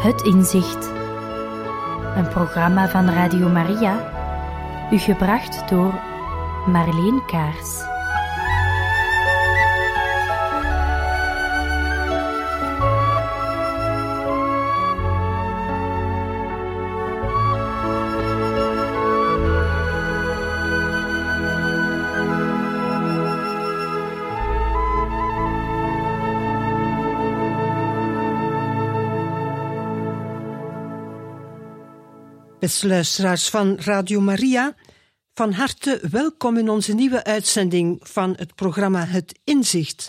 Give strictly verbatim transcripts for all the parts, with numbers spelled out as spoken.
Het Inzicht. Een programma van Radio Maria, u gebracht door Marleen Kaars. Beste luisteraars van Radio Maria, van harte welkom in onze nieuwe uitzending van het programma Het Inzicht.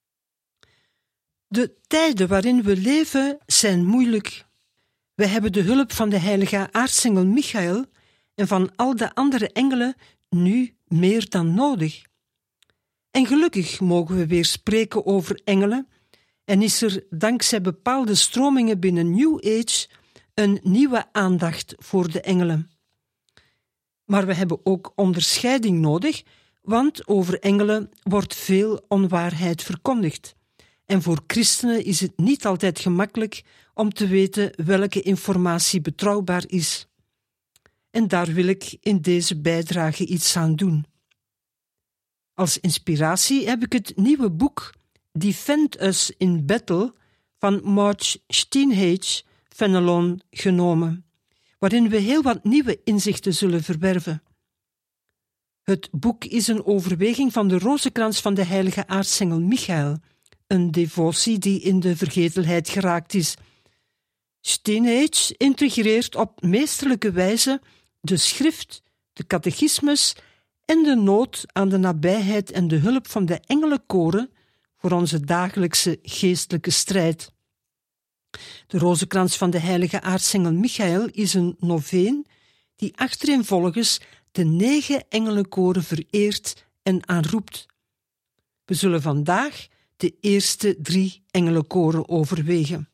De tijden waarin we leven zijn moeilijk. We hebben de hulp van de heilige aartsengel Michael en van al de andere engelen nu meer dan nodig. En gelukkig mogen we weer spreken over engelen en is er dankzij bepaalde stromingen binnen New Age een nieuwe aandacht voor de engelen. Maar we hebben ook onderscheiding nodig, want over engelen wordt veel onwaarheid verkondigd. En voor christenen is het niet altijd gemakkelijk om te weten welke informatie betrouwbaar is. En daar wil ik in deze bijdrage iets aan doen. Als inspiratie heb ik het nieuwe boek Defend Us in Battle van Marge Steenhage Fenelon genomen, waarin we heel wat nieuwe inzichten zullen verwerven. Het boek is een overweging van de rozenkrans van de heilige aartsengel Michael, een devotie die in de vergetelheid geraakt is. Steenhage integreert op meesterlijke wijze de schrift, de catechismus en de nood aan de nabijheid en de hulp van de engelenkoren voor onze dagelijkse geestelijke strijd. De rozenkrans van de heilige aartsengel Michael is een noveen die achtereenvolgens de negen engelenkoren vereert en aanroept. We zullen vandaag de eerste drie engelenkoren overwegen.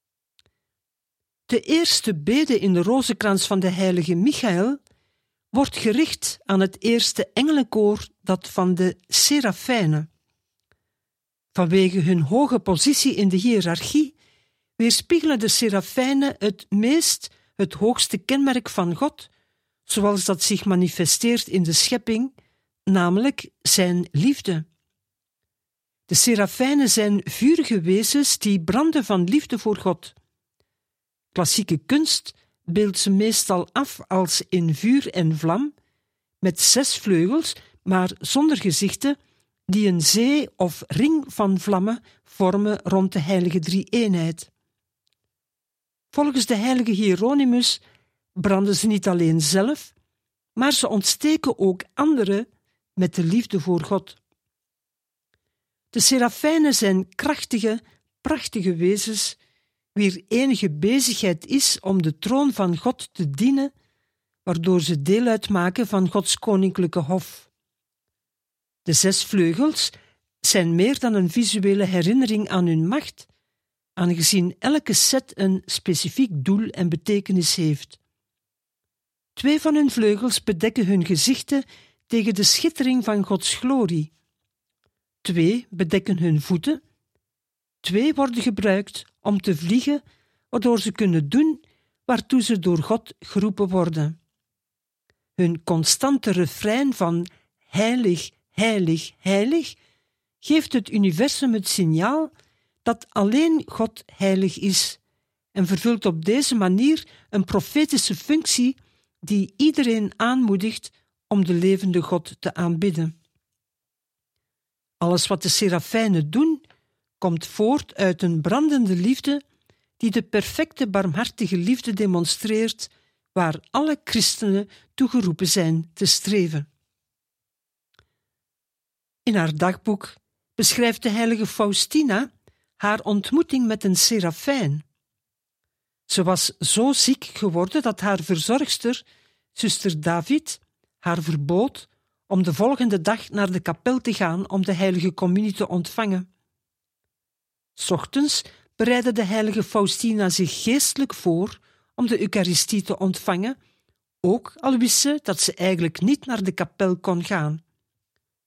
De eerste bede in de rozenkrans van de heilige Michael wordt gericht aan het eerste engelenkoor, dat van de Serafijnen. Vanwege hun hoge positie in de hiërarchie weerspiegelen de serafijnen het meest het hoogste kenmerk van God, zoals dat zich manifesteert in de schepping, namelijk zijn liefde. De serafijnen zijn vurige wezens die branden van liefde voor God. Klassieke kunst beeldt ze meestal af als in vuur en vlam, met zes vleugels, maar zonder gezichten, die een zee of ring van vlammen vormen rond de heilige drie-eenheid. Volgens de heilige Hieronymus branden ze niet alleen zelf, maar ze ontsteken ook anderen met de liefde voor God. De serafijnen zijn krachtige, prachtige wezens, wier enige bezigheid is om de troon van God te dienen, waardoor ze deel uitmaken van Gods koninklijke hof. De zes vleugels zijn meer dan een visuele herinnering aan hun macht, aangezien elke set een specifiek doel en betekenis heeft. Twee van hun vleugels bedekken hun gezichten tegen de schittering van Gods glorie. Twee bedekken hun voeten. Twee worden gebruikt om te vliegen, waardoor ze kunnen doen waartoe ze door God geroepen worden. Hun constante refrein van heilig, heilig, heilig geeft het universum het signaal dat alleen God heilig is en vervult op deze manier een profetische functie die iedereen aanmoedigt om de levende God te aanbidden. Alles wat de serafijnen doen, komt voort uit een brandende liefde die de perfecte barmhartige liefde demonstreert, waar alle christenen toe geroepen zijn te streven. In haar dagboek beschrijft de heilige Faustina haar ontmoeting met een serafijn. Ze was zo ziek geworden dat haar verzorgster, zuster David, haar verbood om de volgende dag naar de kapel te gaan om de heilige communie te ontvangen. 's Ochtends bereidde de heilige Faustina zich geestelijk voor om de Eucharistie te ontvangen, ook al wist ze dat ze eigenlijk niet naar de kapel kon gaan.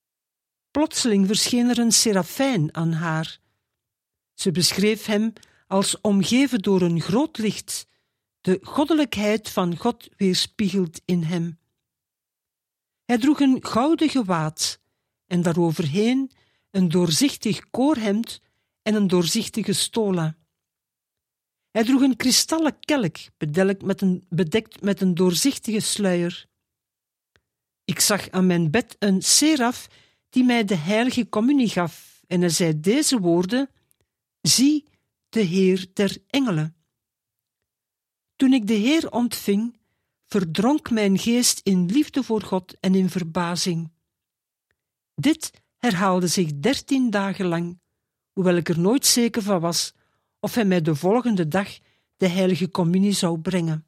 Plotseling verscheen er een serafijn aan haar. Ze beschreef hem als omgeven door een groot licht, de goddelijkheid van God weerspiegelt in hem. Hij droeg een gouden gewaad en daaroverheen een doorzichtig koorhemd en een doorzichtige stola. Hij droeg een kristallen kelk, bedekt met een, bedekt met een doorzichtige sluier. Ik zag aan mijn bed een seraf die mij de heilige communie gaf, en hij zei deze woorden: zie de Heer der engelen. Toen ik de Heer ontving, verdronk mijn geest in liefde voor God en in verbazing. Dit herhaalde zich dertien dagen lang, hoewel ik er nooit zeker van was of hij mij de volgende dag de heilige communie zou brengen.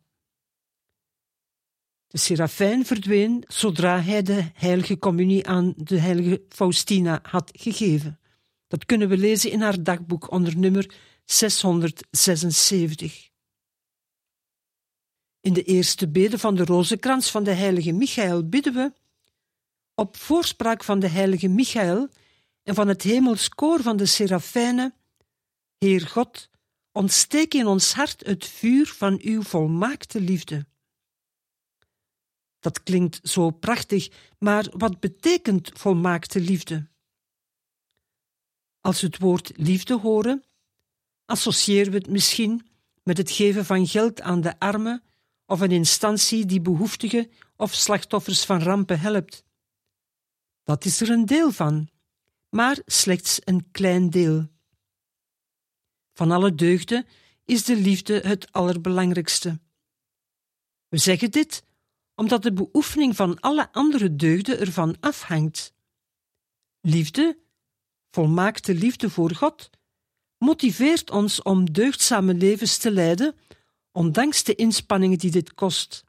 De serafijn verdween zodra hij de heilige communie aan de heilige Faustina had gegeven. Dat kunnen we lezen in haar dagboek onder nummer zeshonderdzesenzeventig. In de eerste bede van de rozenkrans van de heilige Michael bidden we: op voorspraak van de heilige Michael en van het hemelskoor van de serafijnen, Heer God, ontsteek in ons hart het vuur van uw volmaakte liefde. Dat klinkt zo prachtig, maar wat betekent volmaakte liefde? Als we het woord liefde horen, associëren we het misschien met het geven van geld aan de armen of een instantie die behoeftigen of slachtoffers van rampen helpt. Dat is er een deel van, maar slechts een klein deel. Van alle deugden is de liefde het allerbelangrijkste. We zeggen dit omdat de beoefening van alle andere deugden ervan afhangt. Liefde, volmaakte liefde voor God, motiveert ons om deugdzame levens te leiden, ondanks de inspanningen die dit kost.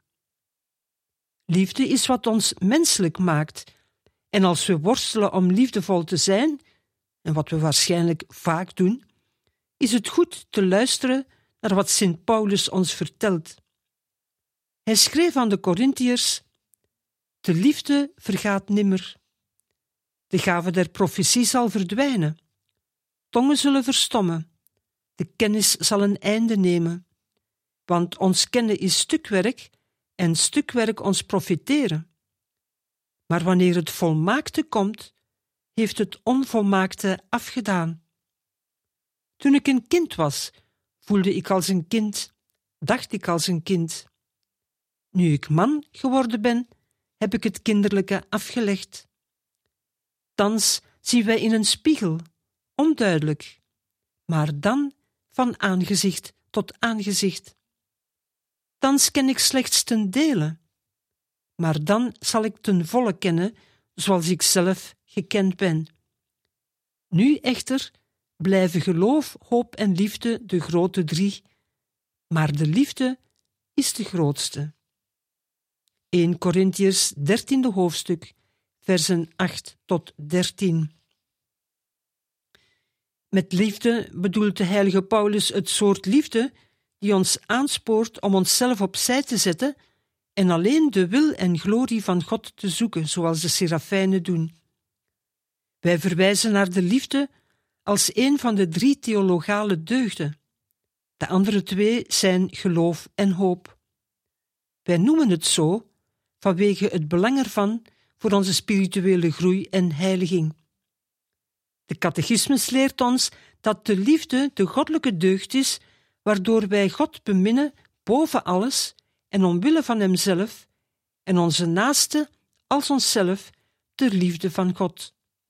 Liefde is wat ons menselijk maakt, en als we worstelen om liefdevol te zijn, en wat we waarschijnlijk vaak doen, is het goed te luisteren naar wat Sint Paulus ons vertelt. Hij schreef aan de Korintiërs: de liefde vergaat nimmer. De gave der profetie zal verdwijnen. Tongen zullen verstommen. De kennis zal een einde nemen. Want ons kennen is stukwerk en stukwerk ons profiteren. Maar wanneer het volmaakte komt, heeft het onvolmaakte afgedaan. Toen ik een kind was, voelde ik als een kind, dacht ik als een kind. Nu ik man geworden ben, heb ik het kinderlijke afgelegd. Thans zien wij in een spiegel, onduidelijk, maar dan van aangezicht tot aangezicht. Thans ken ik slechts ten dele, maar dan zal ik ten volle kennen, zoals ik zelf gekend ben. Nu echter blijven geloof, hoop en liefde de grote drie, maar de liefde is de grootste. Eerste Korintiërs dertiende hoofdstuk, versen acht tot dertien. Met liefde bedoelt de heilige Paulus het soort liefde die ons aanspoort om onszelf opzij te zetten en alleen de wil en glorie van God te zoeken, zoals de serafijnen doen. Wij verwijzen naar de liefde als een van de drie theologale deugden. De andere twee zijn geloof en hoop. Wij noemen het zo vanwege het belang ervan voor onze spirituele groei en heiliging. De catechismus leert ons dat de liefde de goddelijke deugd is, waardoor wij God beminnen boven alles en omwille van Hemzelf en onze naaste als onszelf ter liefde van God.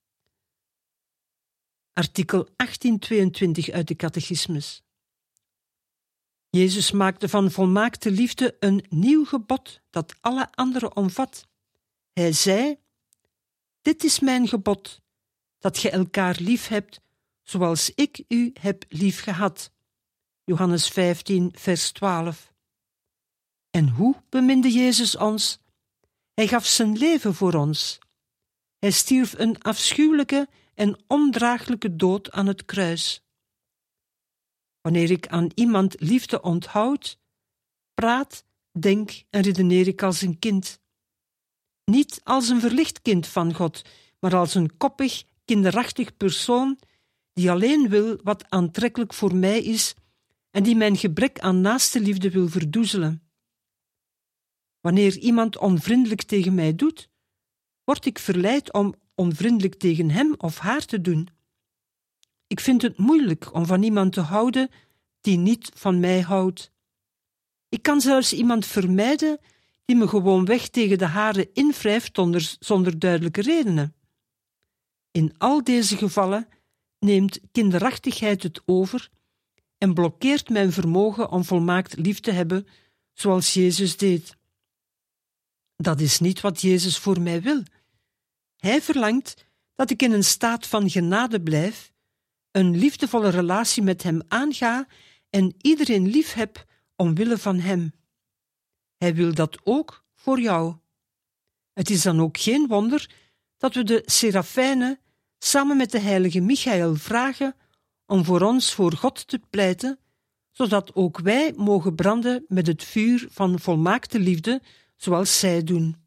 Artikel achttienhonderdtweeëntwintig uit de catechismus. Jezus maakte van volmaakte liefde een nieuw gebod dat alle andere omvat. Hij zei: dit is mijn gebod, dat ge elkaar lief hebt, zoals ik u heb lief gehad. Johannes vijftien, vers twaalf. En hoe beminde Jezus ons? Hij gaf zijn leven voor ons. Hij stierf een afschuwelijke en ondraaglijke dood aan het kruis. Wanneer ik aan iemand liefde onthoud, praat, denk en redeneer ik als een kind. Niet als een verlicht kind van God, maar als een koppig, kinderachtig persoon die alleen wil wat aantrekkelijk voor mij is en die mijn gebrek aan naaste liefde wil verdoezelen. Wanneer iemand onvriendelijk tegen mij doet, word ik verleid om onvriendelijk tegen hem of haar te doen. Ik vind het moeilijk om van iemand te houden die niet van mij houdt. Ik kan zelfs iemand vermijden die me gewoonweg tegen de haren invrijft zonder, zonder duidelijke redenen. In al deze gevallen neemt kinderachtigheid het over en blokkeert mijn vermogen om volmaakt lief te hebben, zoals Jezus deed. Dat is niet wat Jezus voor mij wil. Hij verlangt dat ik in een staat van genade blijf, een liefdevolle relatie met hem aanga en iedereen lief heb omwille van hem. Hij wil dat ook voor jou. Het is dan ook geen wonder dat we de serafijnen samen met de heilige Michael vragen om voor ons voor God te pleiten, zodat ook wij mogen branden met het vuur van volmaakte liefde, zoals zij doen.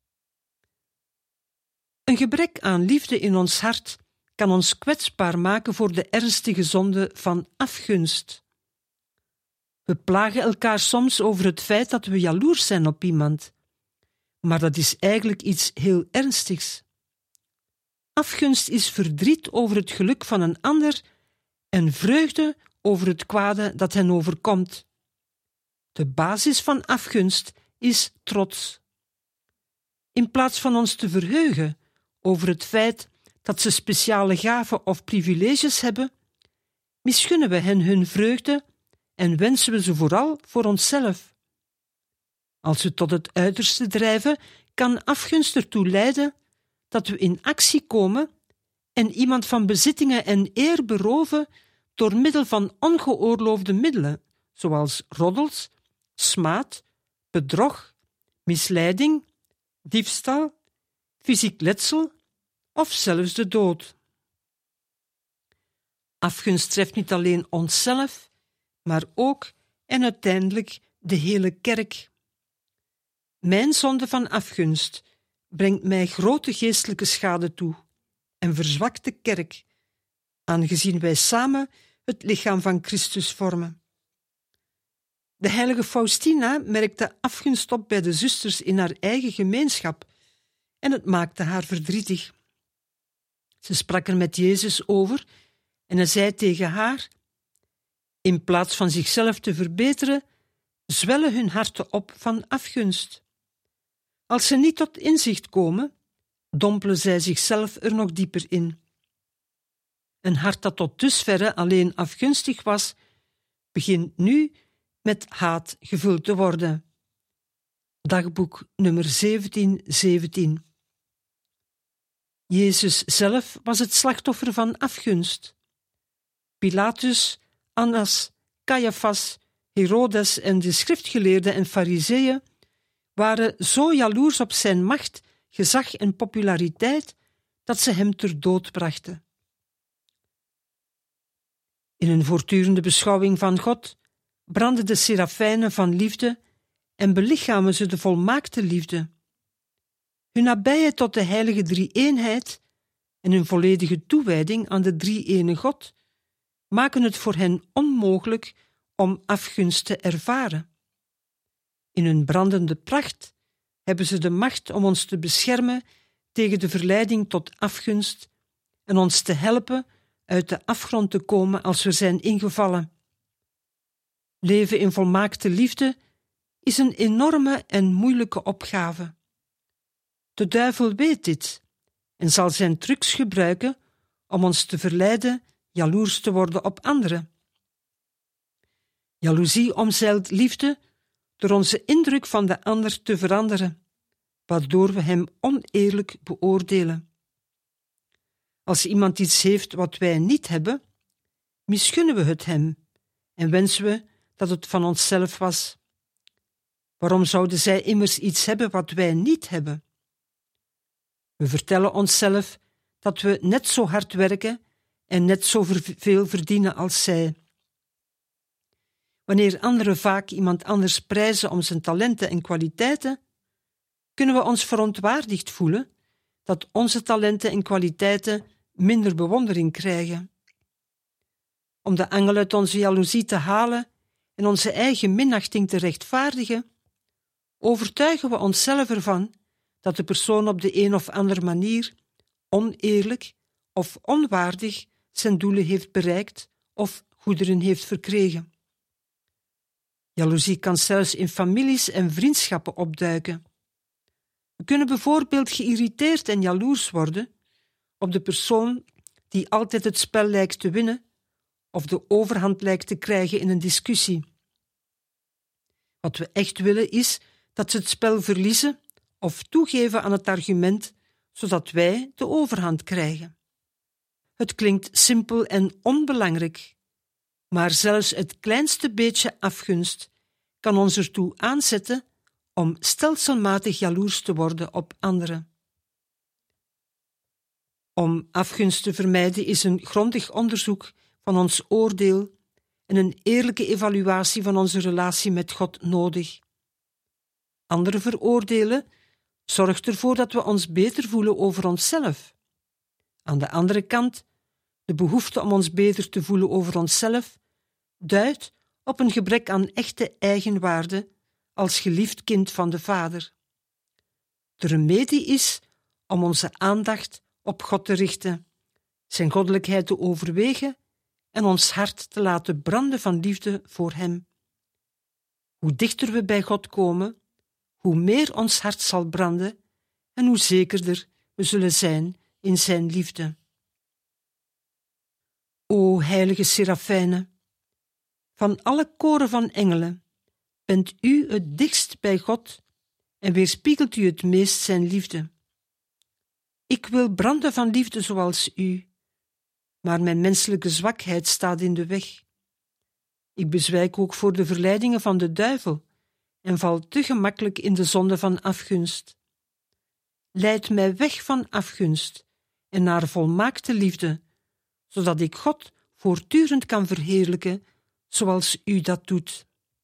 Een gebrek aan liefde in ons hart kan ons kwetsbaar maken voor de ernstige zonde van afgunst. We plagen elkaar soms over het feit dat we jaloers zijn op iemand, maar dat is eigenlijk iets heel ernstigs. Afgunst is verdriet over het geluk van een ander en vreugde over het kwade dat hen overkomt. De basis van afgunst is trots. In plaats van ons te verheugen over het feit dat ze speciale gaven of privileges hebben, misgunnen we hen hun vreugde en wensen we ze vooral voor onszelf. Als we tot het uiterste drijven, kan afgunst ertoe leiden dat we in actie komen en iemand van bezittingen en eer beroven door middel van ongeoorloofde middelen, zoals roddels, smaad, bedrog, misleiding, diefstal, fysiek letsel of zelfs de dood. Afgunst treft niet alleen onszelf, maar ook en uiteindelijk de hele kerk. Mijn zonde van afgunst brengt mij grote geestelijke schade toe en verzwakt de kerk, aangezien wij samen het lichaam van Christus vormen. De heilige Faustina merkte afgunst op bij de zusters in haar eigen gemeenschap en het maakte haar verdrietig. Ze sprak er met Jezus over en hij zei tegen haar: in plaats van zichzelf te verbeteren, zwellen hun harten op van afgunst. Als ze niet tot inzicht komen, dompelen zij zichzelf er nog dieper in. Een hart dat tot dusverre alleen afgunstig was, begint nu met haat gevuld te worden. Dagboek nummer zeventien zeventien. Jezus zelf was het slachtoffer van afgunst. Pilatus, Annas, Caiaphas, Herodes en de schriftgeleerden en fariseeën waren zo jaloers op zijn macht, gezag en populariteit dat ze hem ter dood brachten. In een voortdurende beschouwing van God branden de serafijnen van liefde en belichamen ze de volmaakte liefde. Hun nabijheid tot de heilige drie-eenheid en hun volledige toewijding aan de drie-ene God maken het voor hen onmogelijk om afgunst te ervaren. In hun brandende pracht hebben ze de macht om ons te beschermen tegen de verleiding tot afgunst en ons te helpen uit de afgrond te komen als we zijn ingevallen. Leven in volmaakte liefde is een enorme en moeilijke opgave. De duivel weet dit en zal zijn trucs gebruiken om ons te verleiden jaloers te worden op anderen. Jaloezie omzeilt liefde door onze indruk van de ander te veranderen, waardoor we hem oneerlijk beoordelen. Als iemand iets heeft wat wij niet hebben, misgunnen we het hem en wensen we dat het van onszelf was. Waarom zouden zij immers iets hebben wat wij niet hebben? We vertellen onszelf dat we net zo hard werken en net zo veel verdienen als zij. Wanneer anderen vaak iemand anders prijzen om zijn talenten en kwaliteiten, kunnen we ons verontwaardigd voelen dat onze talenten en kwaliteiten minder bewondering krijgen. Om de angel uit onze jaloezie te halen, en onze eigen minachting te rechtvaardigen, overtuigen we onszelf ervan dat de persoon op de een of andere manier oneerlijk of onwaardig zijn doelen heeft bereikt of goederen heeft verkregen. Jaloezie kan zelfs in families en vriendschappen opduiken. We kunnen bijvoorbeeld geïrriteerd en jaloers worden op de persoon die altijd het spel lijkt te winnen of de overhand lijkt te krijgen in een discussie. Wat we echt willen is dat ze het spel verliezen of toegeven aan het argument, zodat wij de overhand krijgen. Het klinkt simpel en onbelangrijk, maar zelfs het kleinste beetje afgunst kan ons ertoe aanzetten om stelselmatig jaloers te worden op anderen. Om afgunst te vermijden is een grondig onderzoek van ons oordeel en een eerlijke evaluatie van onze relatie met God nodig. Anderen veroordelen zorgt ervoor dat we ons beter voelen over onszelf. Aan de andere kant, de behoefte om ons beter te voelen over onszelf duidt op een gebrek aan echte eigenwaarde als geliefd kind van de Vader. De remedie is om onze aandacht op God te richten, zijn goddelijkheid te overwegen en ons hart te laten branden van liefde voor Hem. Hoe dichter we bij God komen, hoe meer ons hart zal branden en hoe zekerder we zullen zijn in zijn liefde. O heilige Serafijnen, van alle koren van engelen bent u het dichtst bij God en weerspiegelt u het meest zijn liefde. Ik wil branden van liefde zoals u, maar mijn menselijke zwakheid staat in de weg. Ik bezwijk ook voor de verleidingen van de duivel en val te gemakkelijk in de zonde van afgunst. Leid mij weg van afgunst en naar volmaakte liefde, zodat ik God voortdurend kan verheerlijken, zoals u dat doet.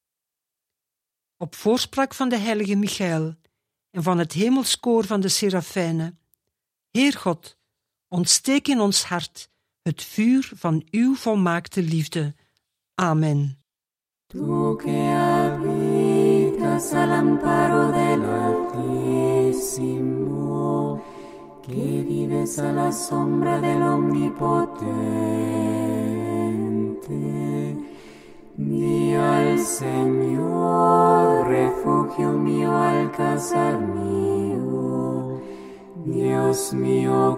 Op voorspraak van de heilige Michael en van het hemelskoor van de Serafijnen, Heer God, ontsteek in ons hart het vuur van uw volmaakte liefde. Amen. Tu que habitas al amparo del Altísimo, que vives a la sombra del Omnipotente, di al Señor, refugio mío, alcázar mío, Dios mío,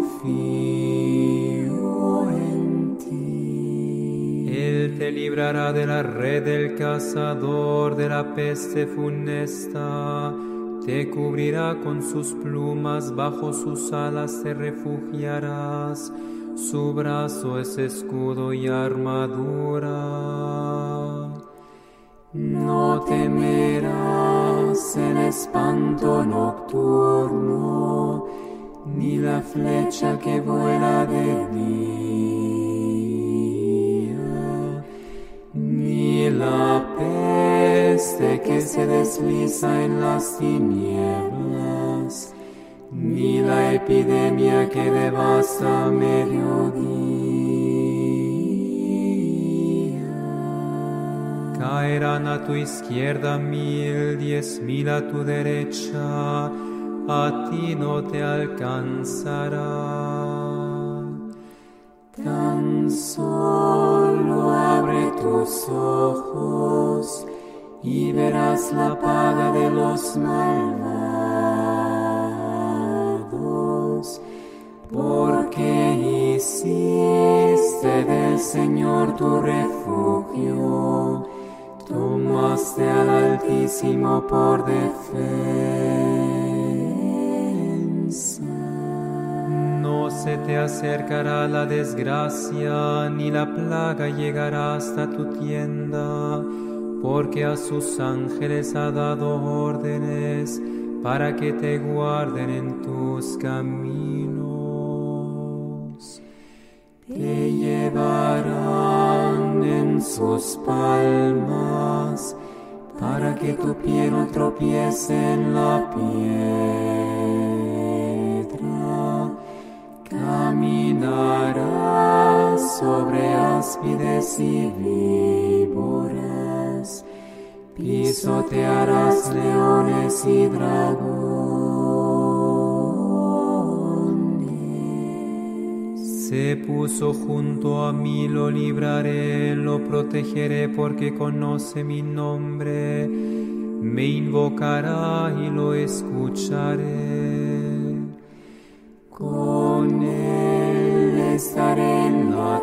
confío en ti. Él te librará de la red del cazador, de la peste funesta, te cubrirá con sus plumas, bajo sus alas te refugiarás, su brazo es escudo y armadura. No temerás el espanto nocturno, ni la flecha que vuela de día, ni la peste que se desliza en las tinieblas, ni la epidemia que devasta a mediodía. Caerán a tu izquierda mil, diez mil a tu derecha, a ti no te alcanzará. Tan solo abre tus ojos y verás la paga de los malvados, porque hiciste del Señor tu refugio, tomaste al Altísimo por defensa. No se te acercará la desgracia, ni la plaga llegará hasta tu tienda, porque a sus ángeles ha dado órdenes para que te guarden en tus caminos. Te llevarán en sus palmas, para que tu pie no tropiece en la piedra. Caminarás sobre áspides y víboras. serpientes, pisotearás leones y dragones. Se puso junto a mí, lo libraré, lo protegeré porque conoce mi nombre. Me invocará y lo escucharé. Con él estaré en la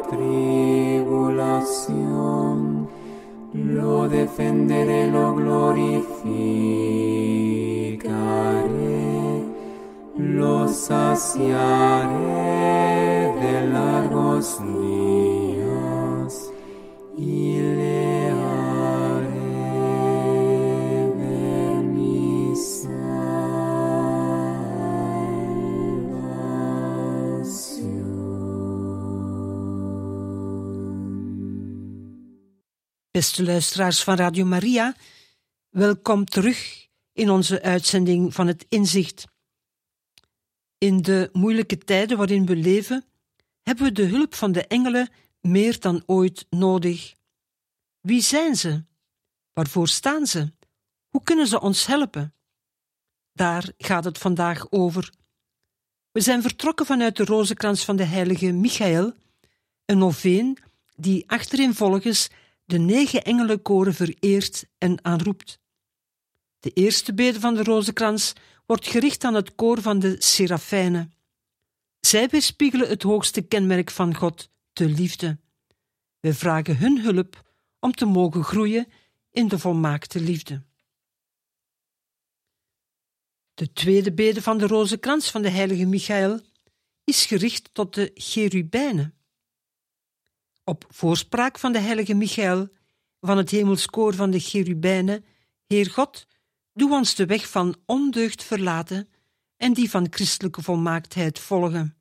tribulación, lo defenderé, lo glorificaré, lo saciaré de largos días y le haré ver mi Beste luisteraars van Radio Maria, welkom terug in onze uitzending van het Inzicht. In de moeilijke tijden waarin we leven, hebben we de hulp van de engelen meer dan ooit nodig. Wie zijn ze? Waarvoor staan ze? Hoe kunnen ze ons helpen? Daar gaat het vandaag over. We zijn vertrokken vanuit de rozenkrans van de heilige Michael, een noveen die achtereenvolgens de negen engelenkoren vereert en aanroept. De eerste bede van de rozenkrans wordt gericht aan het koor van de serafijnen. Zij weerspiegelen het hoogste kenmerk van God, de liefde. Wij vragen hun hulp om te mogen groeien in de volmaakte liefde. De tweede bede van de rozenkrans van de heilige Michael is gericht tot de cherubijnen. Op voorspraak van de heilige Michael, van het hemelskoor van de cherubijnen, Heer God, doe ons de weg van ondeugd verlaten en die van christelijke volmaaktheid volgen.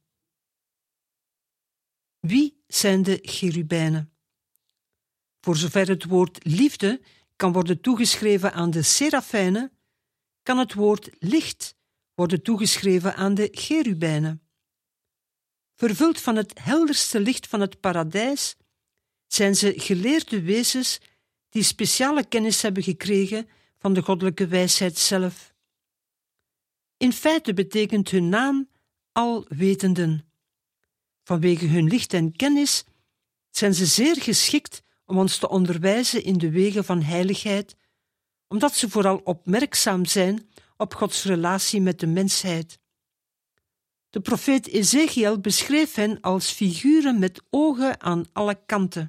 Wie zijn de cherubijnen? Voor zover het woord liefde kan worden toegeschreven aan de serafijnen, kan het woord licht worden toegeschreven aan de cherubijnen. Vervuld van het helderste licht van het paradijs, zijn ze geleerde wezens die speciale kennis hebben gekregen van de goddelijke wijsheid zelf. In feite betekent hun naam alwetenden. Vanwege hun licht en kennis zijn ze zeer geschikt om ons te onderwijzen in de wegen van heiligheid, omdat ze vooral opmerkzaam zijn op Gods relatie met de mensheid. De profeet Ezechiel beschreef hen als figuren met ogen aan alle kanten.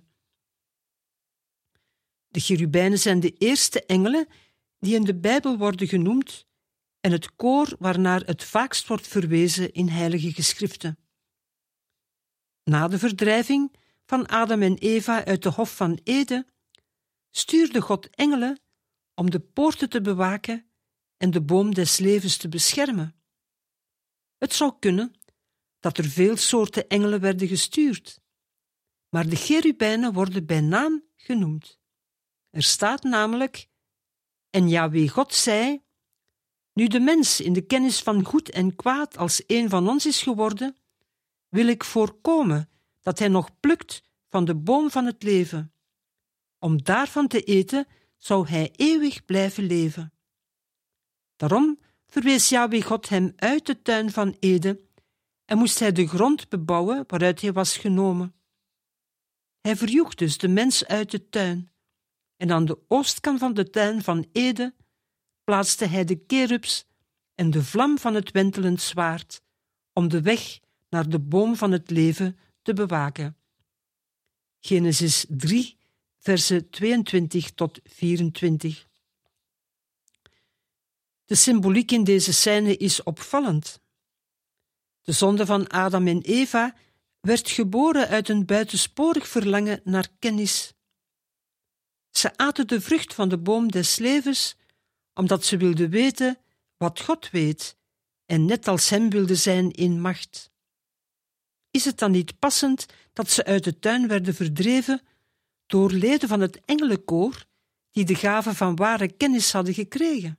De cherubijnen zijn de eerste engelen die in de Bijbel worden genoemd en het koor waarnaar het vaakst wordt verwezen in heilige geschriften. Na de verdrijving van Adam en Eva uit de Hof van Eden stuurde God engelen om de poorten te bewaken en de boom des levens te beschermen. Het zou kunnen dat er veel soorten engelen werden gestuurd, maar de cherubijnen worden bij naam genoemd. Er staat namelijk: en Yahweh God zei, nu de mens in de kennis van goed en kwaad als een van ons is geworden, wil ik voorkomen dat hij nog plukt van de boom van het leven. Om daarvan te eten zou hij eeuwig blijven leven. Daarom verwees Yahweh God hem uit de tuin van Eden en moest hij de grond bebouwen waaruit hij was genomen. Hij verjoeg dus de mens uit de tuin, en aan de oostkant van de tuin van Eden plaatste hij de kerubs en de vlam van het wentelend zwaard om de weg naar de boom van het leven te bewaken. Genesis drie, versen tweeëntwintig tot vierentwintig. De symboliek in deze scène is opvallend. De zonde van Adam en Eva werd geboren uit een buitensporig verlangen naar kennis. Ze aten de vrucht van de boom des levens, omdat ze wilden weten wat God weet en net als hem wilden zijn in macht. Is het dan niet passend dat ze uit de tuin werden verdreven door leden van het engelenkoor die de gave van ware kennis hadden gekregen?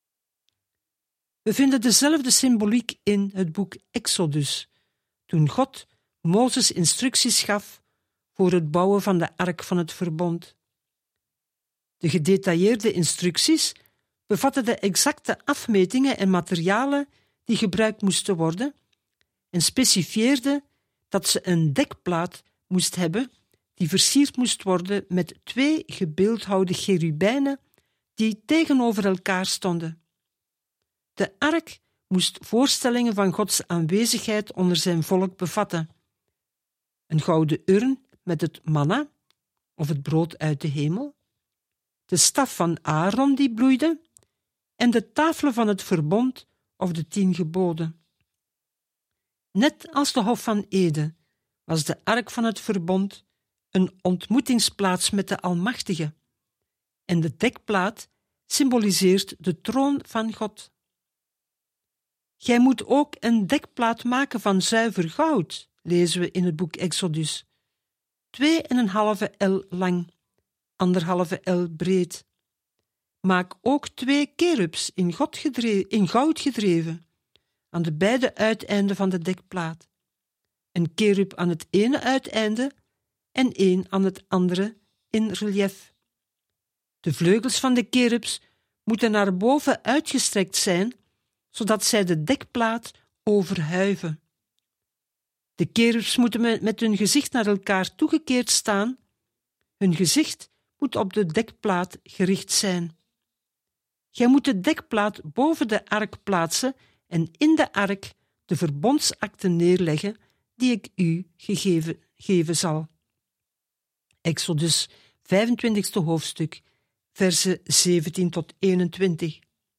We vinden dezelfde symboliek in het boek Exodus, toen God Mozes instructies gaf voor het bouwen van de ark van het verbond. De gedetailleerde instructies bevatten de exacte afmetingen en materialen die gebruikt moesten worden en specifieerden dat ze een dekplaat moest hebben die versierd moest worden met twee gebeeldhouwde cherubijnen die tegenover elkaar stonden. De ark moest voorstellingen van Gods aanwezigheid onder zijn volk bevatten. Een gouden urn met het manna, of het brood uit de hemel, de staf van Aaron die bloeide en de tafelen van het verbond of de tien geboden. Net als de Hof van Eden was de ark van het verbond een ontmoetingsplaats met de Almachtige en de dekplaat symboliseert de troon van God. Gij moet ook een dekplaat maken van zuiver goud, lezen we in het boek Exodus. Twee en een halve el lang, anderhalve el breed. Maak ook twee kerubs in, God gedre- in goud gedreven, aan de beide uiteinden van de dekplaat. Een kerub aan het ene uiteinde en één aan het andere in relief. De vleugels van de kerubs moeten naar boven uitgestrekt zijn, zodat zij de dekplaat overhuiven. De kerubs moeten met hun gezicht naar elkaar toegekeerd staan. Hun gezicht moet op de dekplaat gericht zijn. Gij moet de dekplaat boven de ark plaatsen en in de ark de verbondsakte neerleggen die ik u gegeven geven zal. Exodus vijfentwintigste hoofdstuk, versen zeventien tot eenentwintig.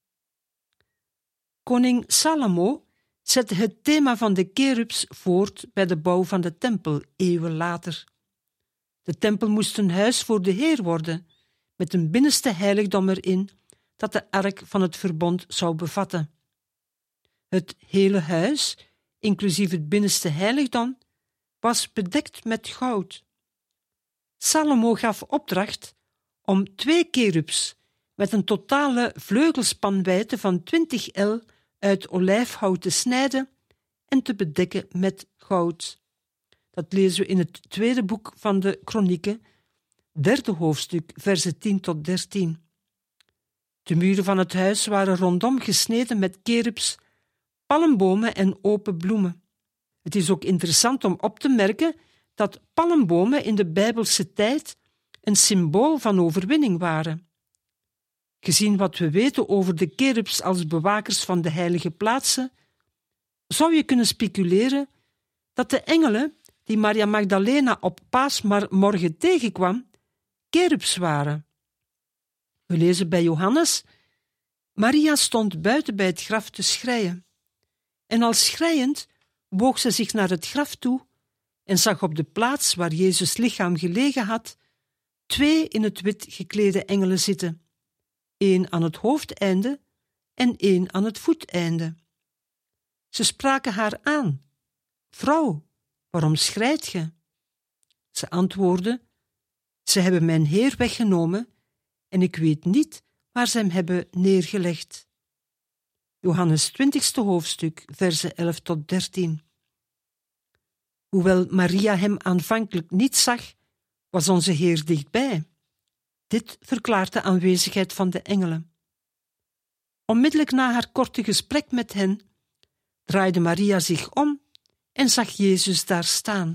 Koning Salomo zette het thema van de kerubs voort bij de bouw van de tempel eeuwen later. De tempel moest een huis voor de Heer worden, met een binnenste heiligdom erin dat de ark van het verbond zou bevatten. Het hele huis, inclusief het binnenste heiligdom, was bedekt met goud. Salomo gaf opdracht om twee kerubs met een totale vleugelspanwijdte van twintig el uit olijfhout te snijden en te bedekken met goud. Dat lezen we in het tweede boek van de Kronieken, derde hoofdstuk, versen tien tot dertien. De muren van het huis waren rondom gesneden met kerubs, palmbomen en open bloemen. Het is ook interessant om op te merken dat palmbomen in de Bijbelse tijd een symbool van overwinning waren. Gezien wat we weten over de kerubs als bewakers van de heilige plaatsen, zou je kunnen speculeren dat de engelen die Maria Magdalena op paasmorgen tegenkwam, kerubs waren. We lezen bij Johannes: Maria stond buiten bij het graf te schreien. En al schreiend boog ze zich naar het graf toe en zag op de plaats waar Jezus' lichaam gelegen had, twee in het wit geklede engelen zitten, één aan het hoofdeinde en één aan het voeteinde. Ze spraken haar aan: Vrouw, waarom schreit ge? Ze antwoordde: Ze hebben mijn Heer weggenomen en ik weet niet waar ze hem hebben neergelegd. Johannes twintigste hoofdstuk, versen elf tot dertien. Hoewel Maria hem aanvankelijk niet zag, was onze Heer dichtbij. Dit verklaart de aanwezigheid van de engelen. Onmiddellijk na haar korte gesprek met hen, draaide Maria zich om en zag Jezus daar staan.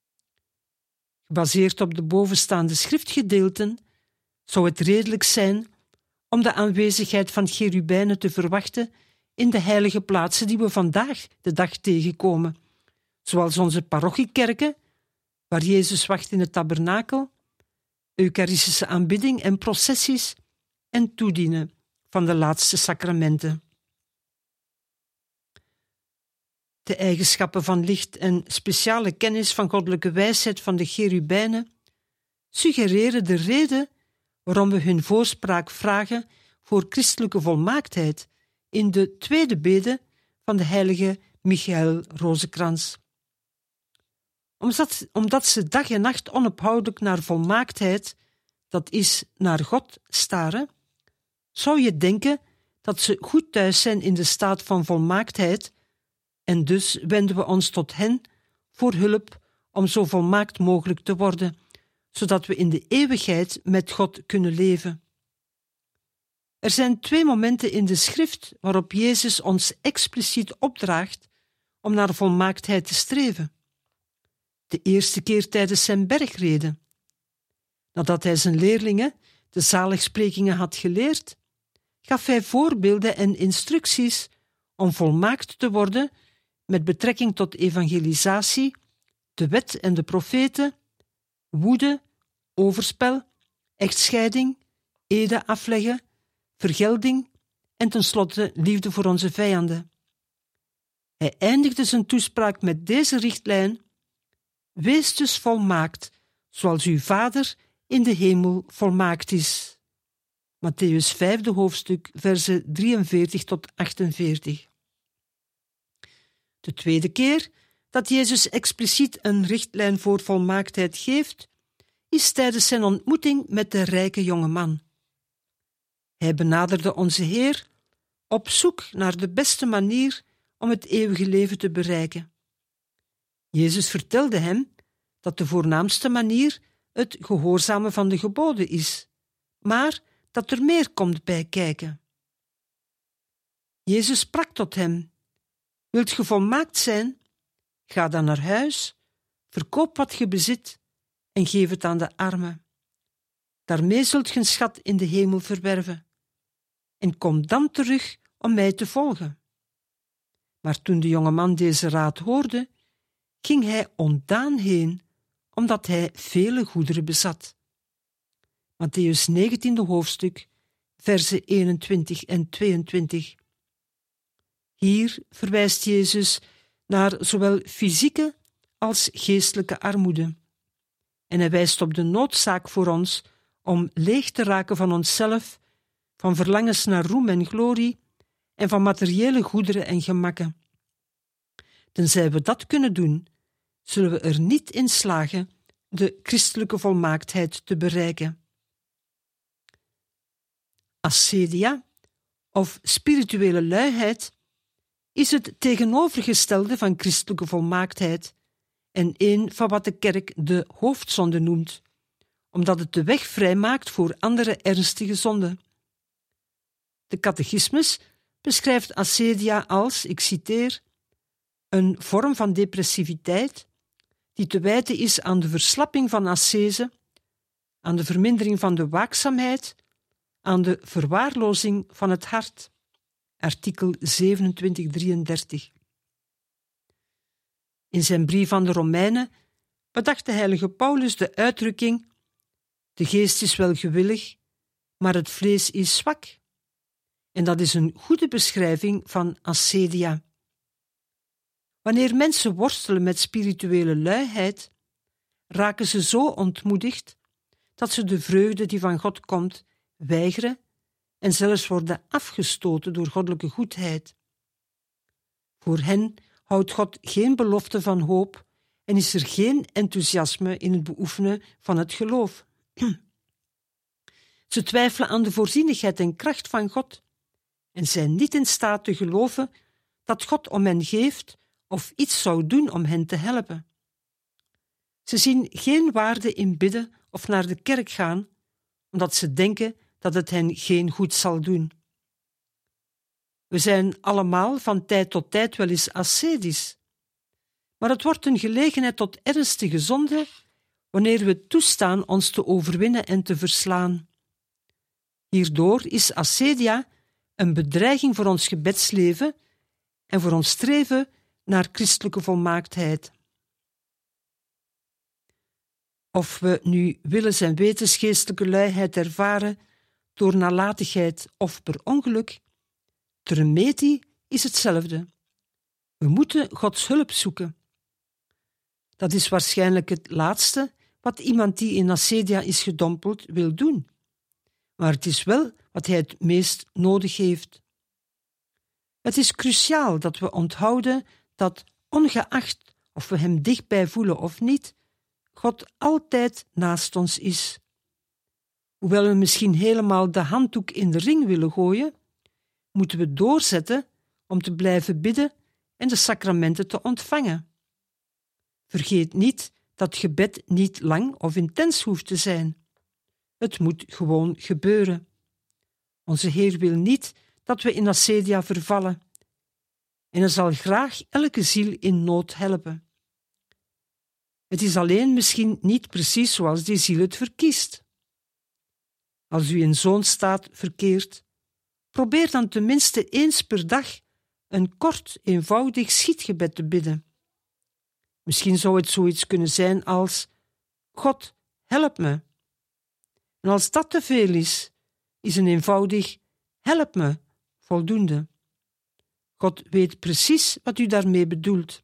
Gebaseerd op de bovenstaande schriftgedeelten zou het redelijk zijn om de aanwezigheid van cherubijnen te verwachten in de heilige plaatsen die we vandaag de dag tegenkomen, zoals onze parochiekerken, waar Jezus wacht in het tabernakel, eucharistische aanbidding en processies en toedienen van de laatste sacramenten. De eigenschappen van licht en speciale kennis van goddelijke wijsheid van de cherubijnen suggereren de reden waarom we hun voorspraak vragen voor christelijke volmaaktheid in de tweede bede van de heilige Michael Rozenkrans. Omdat, omdat ze dag en nacht onophoudelijk naar volmaaktheid, dat is naar God, staren, zou je denken dat ze goed thuis zijn in de staat van volmaaktheid en dus wenden we ons tot hen voor hulp om zo volmaakt mogelijk te worden, zodat we in de eeuwigheid met God kunnen leven. Er zijn twee momenten in de schrift waarop Jezus ons expliciet opdraagt om naar volmaaktheid te streven. De eerste keer tijdens zijn bergrede. Nadat hij zijn leerlingen de zaligsprekingen had geleerd, gaf hij voorbeelden en instructies om volmaakt te worden met betrekking tot evangelisatie, de wet en de profeten, woede, overspel, echtscheiding, ede afleggen, vergelding en tenslotte liefde voor onze vijanden. Hij eindigde zijn toespraak met deze richtlijn: wees dus volmaakt, zoals uw Vader in de hemel volmaakt is. Mattheüs vijfde hoofdstuk, versen drieënveertig tot achtenveertig. De tweede keer dat Jezus expliciet een richtlijn voor volmaaktheid geeft, is tijdens zijn ontmoeting met de rijke jonge man. Hij benaderde onze Heer op zoek naar de beste manier om het eeuwige leven te bereiken. Jezus vertelde hem dat de voornaamste manier het gehoorzamen van de geboden is, maar dat er meer komt bij kijken. Jezus sprak tot hem: wilt ge volmaakt zijn? Ga dan naar huis, verkoop wat je bezit en geef het aan de armen. Daarmee zult je een schat in de hemel verwerven. En kom dan terug om mij te volgen. Maar toen de jonge man deze raad hoorde, ging hij ontdaan heen, omdat hij vele goederen bezat. Mattheüs negentiende hoofdstuk, versen eenentwintig en tweeëntwintig. Hier verwijst Jezus naar zowel fysieke als geestelijke armoede. En hij wijst op de noodzaak voor ons om leeg te raken van onszelf, van verlangens naar roem en glorie en van materiële goederen en gemakken. Tenzij we dat kunnen doen, zullen we er niet in slagen de christelijke volmaaktheid te bereiken. Ascedia, of spirituele luiheid, is het tegenovergestelde van christelijke volmaaktheid en een van wat de kerk de hoofdzonde noemt, omdat het de weg vrijmaakt voor andere ernstige zonden. De catechismus beschrijft ascedia als, ik citeer, een vorm van depressiviteit die te wijten is aan de verslapping van ascese, aan de vermindering van de waakzaamheid, aan de verwaarlozing van het hart. Artikel zevenentwintig drieëndertig. In zijn brief aan de Romeinen bedacht de heilige Paulus de uitdrukking: de geest is wel gewillig, maar het vlees is zwak. En dat is een goede beschrijving van ascedia. Wanneer mensen worstelen met spirituele luiheid, raken ze zo ontmoedigd dat ze de vreugde die van God komt weigeren en zelfs worden afgestoten door goddelijke goedheid. Voor hen houdt God geen belofte van hoop en is er geen enthousiasme in het beoefenen van het geloof. Ze twijfelen aan de voorzienigheid en kracht van God en zijn niet in staat te geloven dat God om hen geeft of iets zou doen om hen te helpen. Ze zien geen waarde in bidden of naar de kerk gaan, omdat ze denken dat het hen geen goed zal doen. We zijn allemaal van tijd tot tijd wel eens ascetisch, maar het wordt een gelegenheid tot ernstige zonde wanneer we toestaan ons te overwinnen en te verslaan. Hierdoor is ascedia een bedreiging voor ons gebedsleven en voor ons streven naar christelijke volmaaktheid. Of we nu willens en wetens geestelijke luiheid ervaren door nalatigheid of per ongeluk, de remedie is hetzelfde. We moeten Gods hulp zoeken. Dat is waarschijnlijk het laatste wat iemand die in ascedia is gedompeld wil doen. Maar het is wel wat hij het meest nodig heeft. Het is cruciaal dat we onthouden dat, ongeacht of we hem dichtbij voelen of niet, God altijd naast ons is. Hoewel we misschien helemaal de handdoek in de ring willen gooien, moeten we doorzetten om te blijven bidden en de sacramenten te ontvangen. Vergeet niet dat gebed niet lang of intens hoeft te zijn. Het moet gewoon gebeuren. Onze Heer wil niet dat we in acedia vervallen en hij zal graag elke ziel in nood helpen. Het is alleen misschien niet precies zoals die ziel het verkiest. Als u in zo'n staat verkeert, probeer dan tenminste eens per dag een kort, eenvoudig schietgebed te bidden. Misschien zou het zoiets kunnen zijn als: God, help me. En als dat te veel is, is een eenvoudig help me voldoende. God weet precies wat u daarmee bedoelt.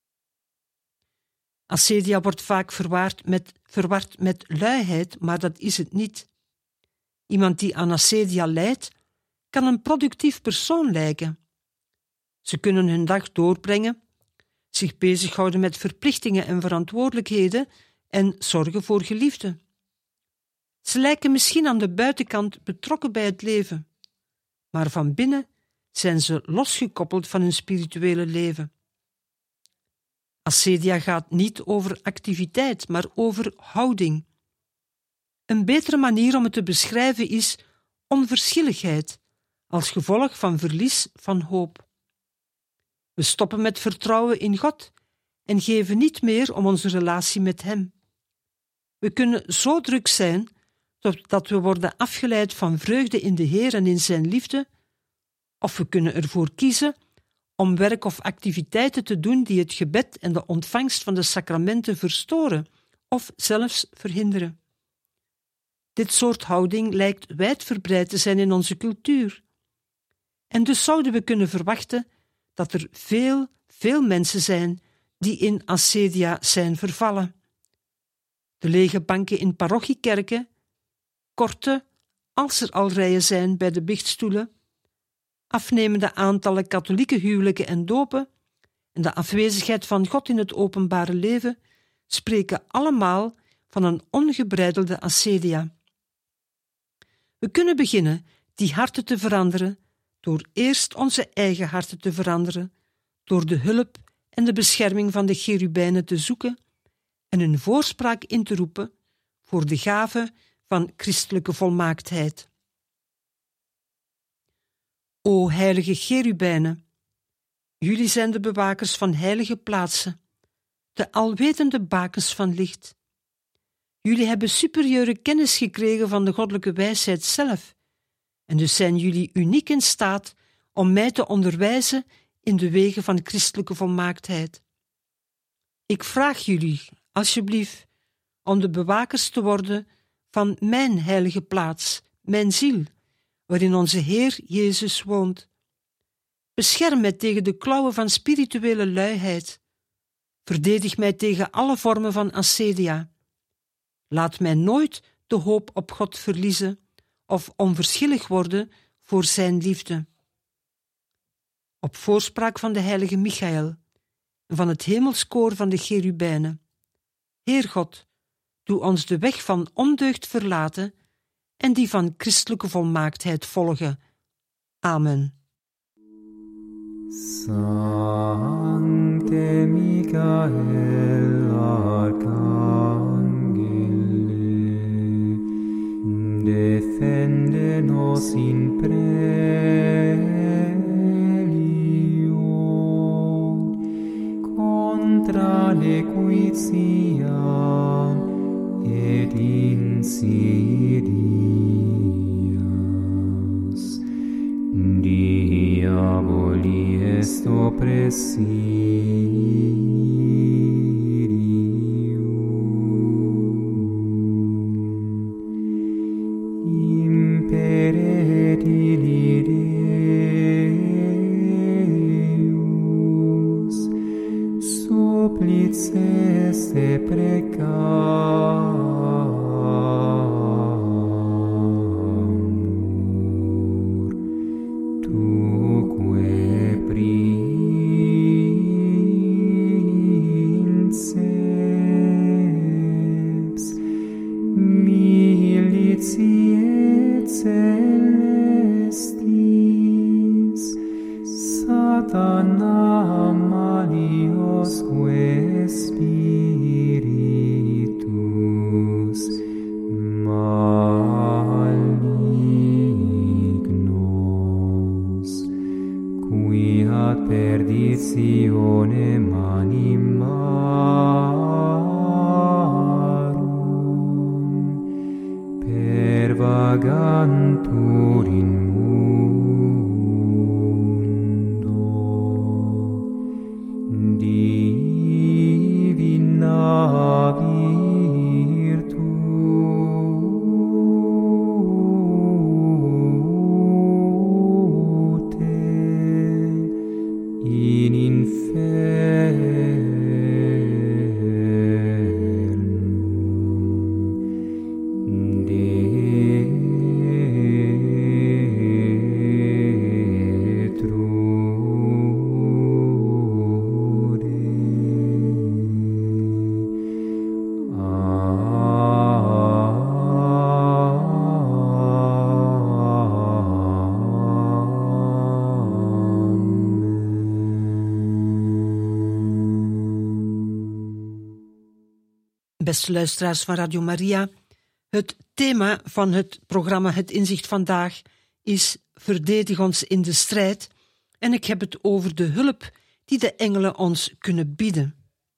Acedia wordt vaak verward met, verward met luiheid, maar dat is het niet. Iemand die aan acedia lijdt, kan een productief persoon lijken. Ze kunnen hun dag doorbrengen, zich bezighouden met verplichtingen en verantwoordelijkheden en zorgen voor geliefden. Ze lijken misschien aan de buitenkant betrokken bij het leven, maar van binnen zijn ze losgekoppeld van hun spirituele leven. Acedia gaat niet over activiteit, maar over houding. Een betere manier om het te beschrijven is onverschilligheid, als gevolg van verlies van hoop. We stoppen met vertrouwen in God en geven niet meer om onze relatie met Hem. We kunnen zo druk zijn dat we worden afgeleid van vreugde in de Heer en in Zijn liefde, of we kunnen ervoor kiezen om werk of activiteiten te doen die het gebed en de ontvangst van de sacramenten verstoren of zelfs verhinderen. Dit soort houding lijkt wijdverbreid te zijn in onze cultuur. En dus zouden we kunnen verwachten dat er veel, veel mensen zijn die in acedia zijn vervallen. De lege banken in parochiekerken, korte, als er al rijen zijn bij de biechtstoelen, afnemende aantallen katholieke huwelijken en dopen en de afwezigheid van God in het openbare leven spreken allemaal van een ongebreidelde acedia. We kunnen beginnen die harten te veranderen door eerst onze eigen harten te veranderen, door de hulp en de bescherming van de cherubijnen te zoeken en hun voorspraak in te roepen voor de gave van christelijke volmaaktheid. O heilige cherubijnen, jullie zijn de bewakers van heilige plaatsen, de alwetende bakens van licht. Jullie hebben superieure kennis gekregen van de goddelijke wijsheid zelf, en dus zijn jullie uniek in staat om mij te onderwijzen in de wegen van christelijke volmaaktheid. Ik vraag jullie, alsjeblieft, om de bewakers te worden van mijn heilige plaats, mijn ziel, waarin onze Heer Jezus woont. Bescherm mij tegen de klauwen van spirituele luiheid. Verdedig mij tegen alle vormen van acedia. Laat mij nooit de hoop op God verliezen of onverschillig worden voor zijn liefde. Op voorspraak van de heilige Michael en van het hemelskoor van de cherubijnen. Heer God, doe ons de weg van ondeugd verlaten en die van christelijke volmaaktheid volgen. Amen. Sancte Michael Arcangele, defende nos in prelio contra nequitia et insidias diaboli est oppressidium imperet illi Deus supplices te precamur tuque princeps militiae et celestis Satana maliosque spiritus Beste luisteraars van Radio Maria, het thema van het programma Het Inzicht vandaag is Verdedig ons in de strijd en ik heb het over de hulp die de engelen ons kunnen bieden.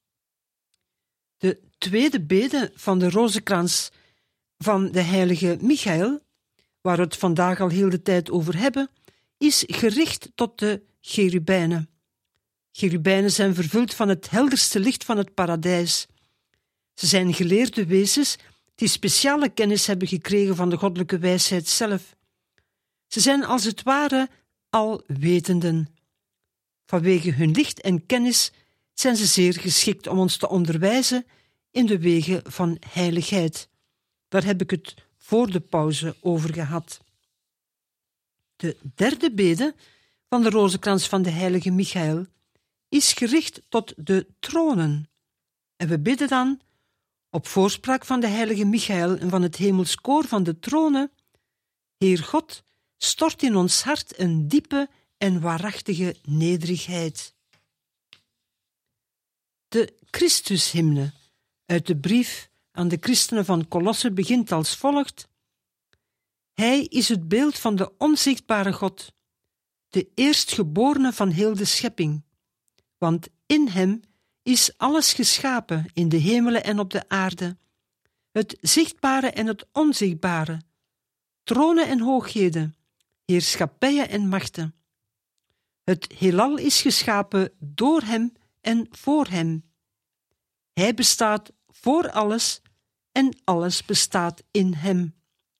De tweede bede van de rozenkrans van de heilige Michael, waar we het vandaag al heel de tijd over hebben, is gericht tot de cherubijnen. Cherubijnen zijn vervuld van het helderste licht van het paradijs. Ze zijn geleerde wezens die speciale kennis hebben gekregen van de goddelijke wijsheid zelf. Ze zijn als het ware alwetenden. Vanwege hun licht en kennis zijn ze zeer geschikt om ons te onderwijzen in de wegen van heiligheid. Daar heb ik het voor de pauze over gehad. De derde bede van de rozenkrans van de heilige Michael is gericht tot de tronen. En we bidden dan, op voorspraak van de heilige Michael en van het hemelskoor van de tronen: Heer God, stort in ons hart een diepe en waarachtige nederigheid. De Christushymne uit de brief aan de christenen van Kolosse begint als volgt: Hij is het beeld van de onzichtbare God, de eerstgeborene van heel de schepping, want in hem is alles geschapen in de hemelen en op de aarde, het zichtbare en het onzichtbare, tronen en hoogheden, heerschappijen en machten. Het heelal is geschapen door hem en voor hem. Hij bestaat voor alles en alles bestaat in hem.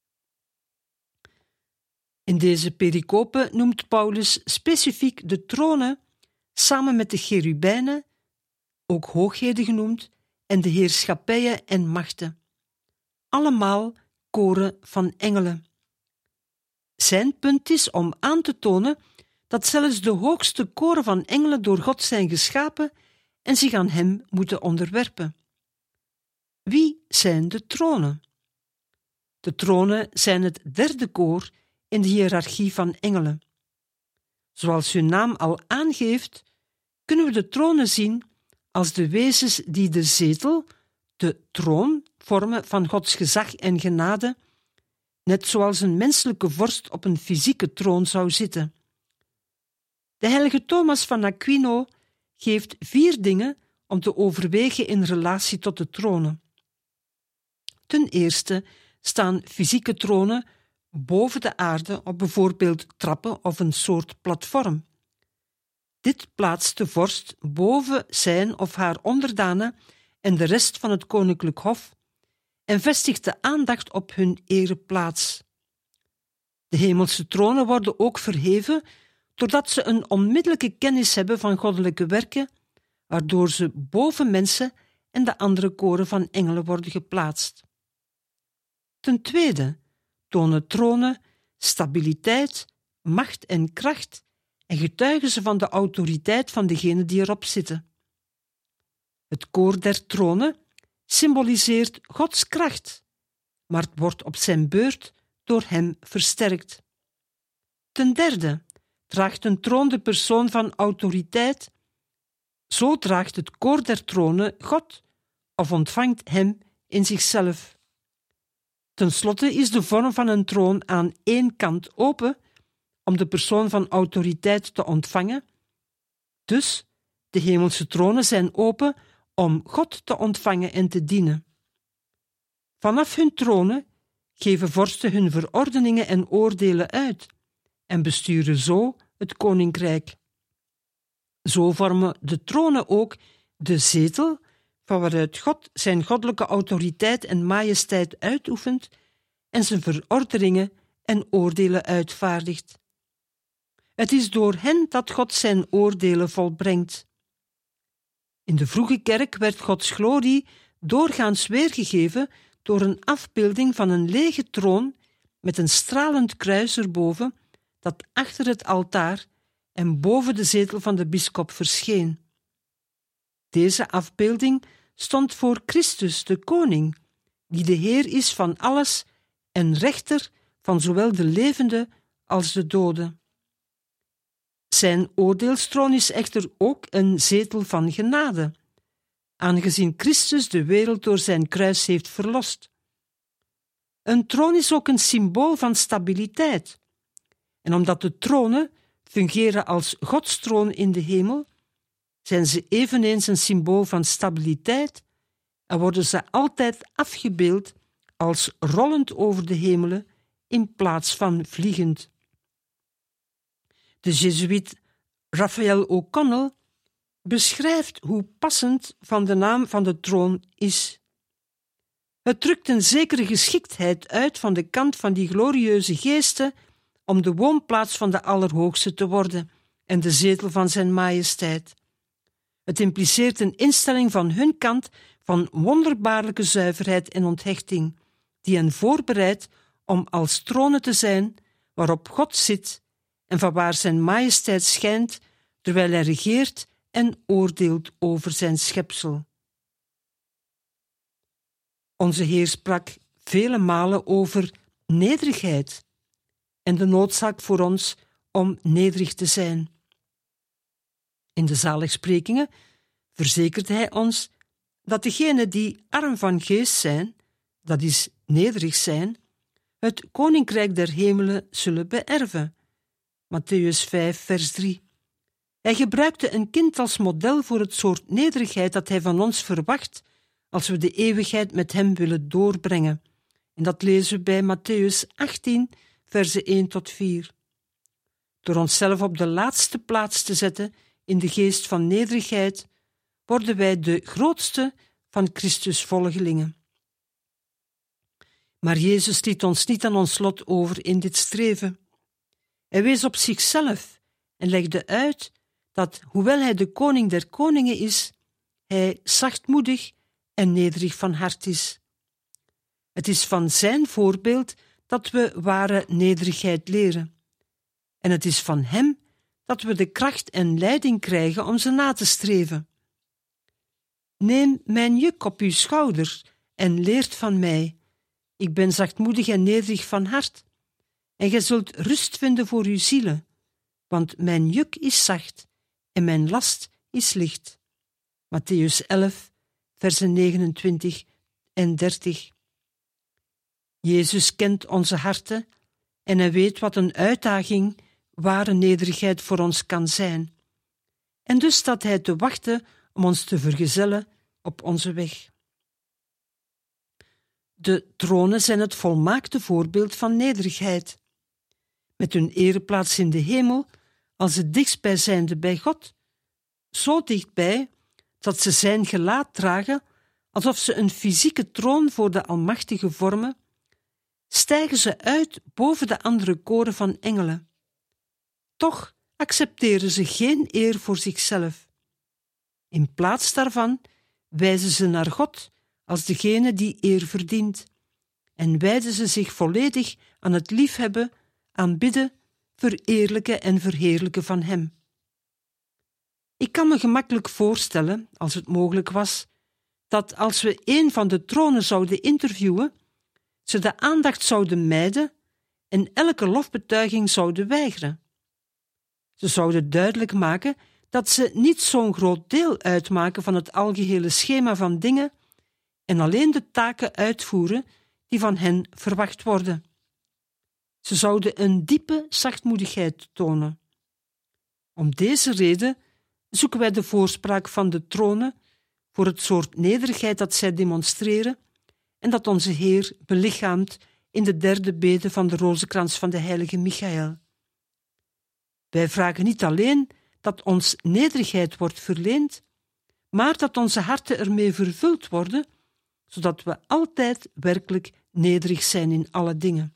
In deze pericope noemt Paulus specifiek de tronen samen met de cherubijnen, ook hoogheden genoemd, en de heerschappijen en machten. Allemaal koren van engelen. Zijn punt is om aan te tonen dat zelfs de hoogste koren van engelen door God zijn geschapen en zich aan hem moeten onderwerpen. Wie zijn de tronen? De tronen zijn het derde koor in de hiërarchie van engelen. Zoals hun naam al aangeeft, kunnen we de tronen zien als de wezens die de zetel, de troon, vormen van Gods gezag en genade, net zoals een menselijke vorst op een fysieke troon zou zitten. De heilige Thomas van Aquino geeft vier dingen om te overwegen in relatie tot de tronen. Ten eerste staan fysieke tronen boven de aarde op bijvoorbeeld trappen of een soort platform. Dit plaatst de vorst boven zijn of haar onderdanen en de rest van het koninklijk hof en vestigt de aandacht op hun ereplaats. De hemelse tronen worden ook verheven doordat ze een onmiddellijke kennis hebben van goddelijke werken, waardoor ze boven mensen en de andere koren van engelen worden geplaatst. Ten tweede tonen tronen stabiliteit, macht en kracht en getuigen ze van de autoriteit van degene die erop zitten. Het koor der tronen symboliseert Gods kracht, maar het wordt op zijn beurt door hem versterkt. Ten derde draagt een troon de persoon van autoriteit. Zo draagt het koor der tronen God of ontvangt hem in zichzelf. Ten slotte is de vorm van een troon aan één kant open om de persoon van autoriteit te ontvangen. Dus de hemelse tronen zijn open om God te ontvangen en te dienen. Vanaf hun tronen geven vorsten hun verordeningen en oordelen uit en besturen zo het koninkrijk. Zo vormen de tronen ook de zetel van waaruit God zijn goddelijke autoriteit en majesteit uitoefent en zijn verordeningen en oordelen uitvaardigt. Het is door hen dat God zijn oordelen volbrengt. In de vroege kerk werd Gods glorie doorgaans weergegeven door een afbeelding van een lege troon met een stralend kruis erboven dat achter het altaar en boven de zetel van de bisschop verscheen. Deze afbeelding stond voor Christus, de koning, die de Heer is van alles en rechter van zowel de levenden als de doden. Zijn oordeelstroon is echter ook een zetel van genade, aangezien Christus de wereld door zijn kruis heeft verlost. Een troon is ook een symbool van stabiliteit. En omdat de tronen fungeren als Gods troon in de hemel, zijn ze eveneens een symbool van stabiliteit en worden ze altijd afgebeeld als rollend over de hemelen in plaats van vliegend. De Jezuïet Raphael O'Connell beschrijft hoe passend van de naam van de troon is. Het drukt een zekere geschiktheid uit van de kant van die glorieuze geesten om de woonplaats van de Allerhoogste te worden en de zetel van zijn majesteit. Het impliceert een instelling van hun kant van wonderbaarlijke zuiverheid en onthechting, die hen voorbereidt om als tronen te zijn waarop God zit en van waar zijn majesteit schijnt, terwijl hij regeert en oordeelt over zijn schepsel. Onze Heer sprak vele malen over nederigheid en de noodzaak voor ons om nederig te zijn. In de zaligsprekingen verzekert hij ons dat degenen die arm van geest zijn, dat is nederig zijn, het koninkrijk der hemelen zullen beërven. Mattheüs vijf, vers drie. Hij gebruikte een kind als model voor het soort nederigheid dat hij van ons verwacht als we de eeuwigheid met hem willen doorbrengen. En dat lezen we bij Mattheüs achttien, versen één tot vier. Door onszelf op de laatste plaats te zetten in de geest van nederigheid, worden wij de grootste van Christus volgelingen. Maar Jezus liet ons niet aan ons lot over in dit streven. Hij wees op zichzelf en legde uit dat, hoewel hij de koning der koningen is, hij zachtmoedig en nederig van hart is. Het is van zijn voorbeeld dat we ware nederigheid leren. En het is van hem dat we de kracht en leiding krijgen om ze na te streven. Neem mijn juk op uw schouders en leert van mij. Ik ben zachtmoedig en nederig van hart. En gij zult rust vinden voor uw zielen, want mijn juk is zacht en mijn last is licht. Mattheüs elf, versen negenentwintig en dertig. Jezus kent onze harten en hij weet wat een uitdaging ware nederigheid voor ons kan zijn. En dus staat hij te wachten om ons te vergezellen op onze weg. De tronen zijn het volmaakte voorbeeld van nederigheid. Met hun ereplaats in de hemel, als het dichtstbijzijnde bij God, zo dichtbij dat ze zijn gelaat dragen alsof ze een fysieke troon voor de Almachtige vormen, stijgen ze uit boven de andere koren van engelen. Toch accepteren ze geen eer voor zichzelf. In plaats daarvan wijzen ze naar God als degene die eer verdient en wijden ze zich volledig aan het liefhebben, aanbidden, vereerlijken en verheerlijken van Hem. Ik kan me gemakkelijk voorstellen, als het mogelijk was, dat als we een van de tronen zouden interviewen, ze de aandacht zouden mijden en elke lofbetuiging zouden weigeren. Ze zouden duidelijk maken dat ze niet zo'n groot deel uitmaken van het algehele schema van dingen en alleen de taken uitvoeren die van hen verwacht worden. Ze zouden een diepe zachtmoedigheid tonen. Om deze reden zoeken wij de voorspraak van de tronen voor het soort nederigheid dat zij demonstreren en dat onze Heer belichaamt in de derde bede van de rozenkrans van de heilige Michael. Wij vragen niet alleen dat ons nederigheid wordt verleend, maar dat onze harten ermee vervuld worden, zodat we altijd werkelijk nederig zijn in alle dingen.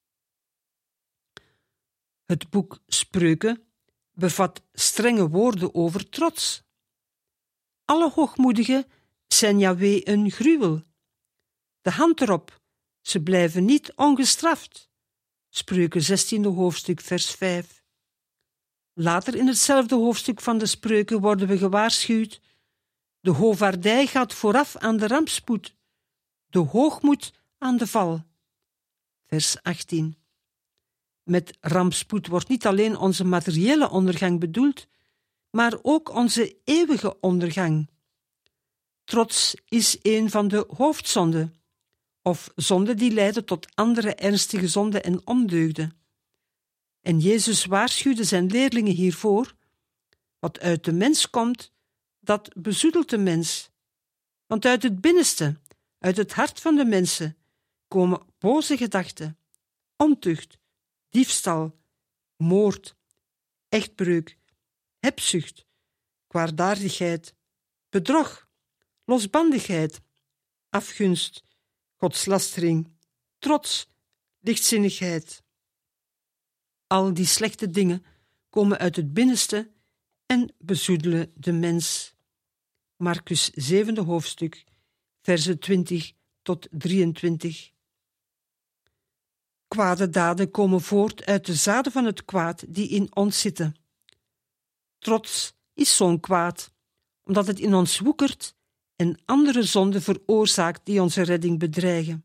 Het boek Spreuken bevat strenge woorden over trots. Alle hoogmoedigen zijn Yahweh een gruwel. De hand erop, ze blijven niet ongestraft. Spreuken zestiende hoofdstuk, vers vijf. Later in hetzelfde hoofdstuk van de Spreuken worden we gewaarschuwd: de hovaardij gaat vooraf aan de rampspoed, de hoogmoed aan de val. Vers achttien. Met rampspoed wordt niet alleen onze materiële ondergang bedoeld, maar ook onze eeuwige ondergang. Trots is een van de hoofdzonden, of zonden die leiden tot andere ernstige zonden en ondeugden. En Jezus waarschuwde zijn leerlingen hiervoor: wat uit de mens komt, dat bezoedelt de mens. Want uit het binnenste, uit het hart van de mensen, komen boze gedachten, ontucht, diefstal, moord, echtbreuk, hebzucht, kwaadaardigheid, bedrog, losbandigheid, afgunst, godslastering, trots, lichtzinnigheid. Al die slechte dingen komen uit het binnenste en bezoedelen de mens. Marcus zevende hoofdstuk, versen twintig tot drieëntwintig. Kwade daden komen voort uit de zaden van het kwaad die in ons zitten. Trots is zo'n kwaad, omdat het in ons woekert en andere zonden veroorzaakt die onze redding bedreigen.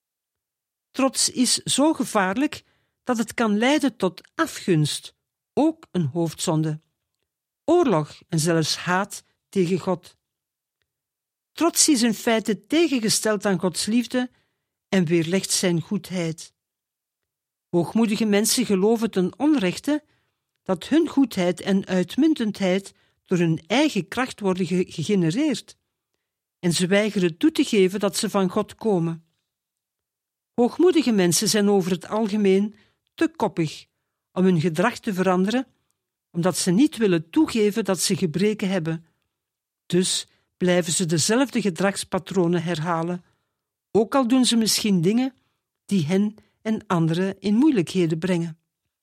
Trots is zo gevaarlijk dat het kan leiden tot afgunst, ook een hoofdzonde, oorlog en zelfs haat tegen God. Trots is in feite tegengesteld aan Gods liefde en weerlegt zijn goedheid. Hoogmoedige mensen geloven ten onrechte dat hun goedheid en uitmuntendheid door hun eigen kracht worden ge- gegenereerd, en ze weigeren toe te geven dat ze van God komen. Hoogmoedige mensen zijn over het algemeen te koppig om hun gedrag te veranderen, omdat ze niet willen toegeven dat ze gebreken hebben. Dus blijven ze dezelfde gedragspatronen herhalen, ook al doen ze misschien dingen die hen en anderen in moeilijkheden brengen.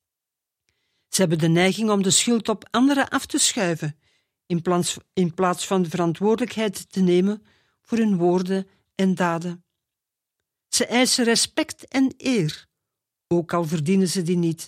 Ze hebben de neiging om de schuld op anderen af te schuiven, in plaats, in plaats van de verantwoordelijkheid te nemen voor hun woorden en daden. Ze eisen respect en eer, ook al verdienen ze die niet.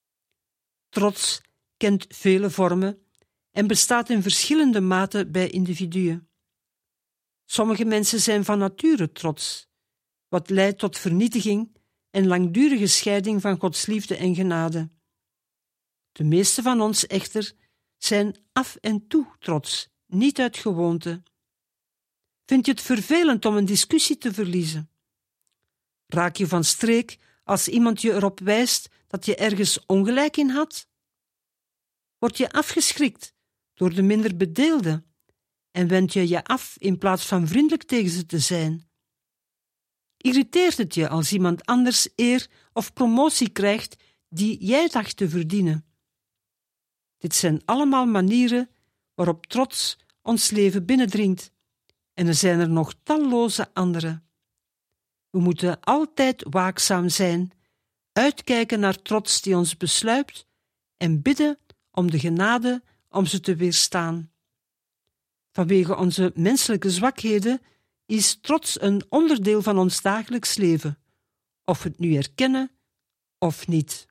Trots kent vele vormen en bestaat in verschillende maten bij individuen. Sommige mensen zijn van nature trots, wat leidt tot vernietiging en langdurige scheiding van Gods liefde en genade. De meeste van ons echter zijn af en toe trots, niet uit gewoonte. Vind je het vervelend om een discussie te verliezen? Raak je van streek als iemand je erop wijst dat je ergens ongelijk in had? Word je afgeschrikt door de minder bedeelden en wend je je af in plaats van vriendelijk tegen ze te zijn? Irriteert het je als iemand anders eer of promotie krijgt die jij dacht te verdienen? Dit zijn allemaal manieren waarop trots ons leven binnendringt, en er zijn er nog talloze andere. We moeten altijd waakzaam zijn, uitkijken naar trots die ons besluipt en bidden om de genade om ze te weerstaan. Vanwege onze menselijke zwakheden is trots een onderdeel van ons dagelijks leven, of we het nu erkennen of niet.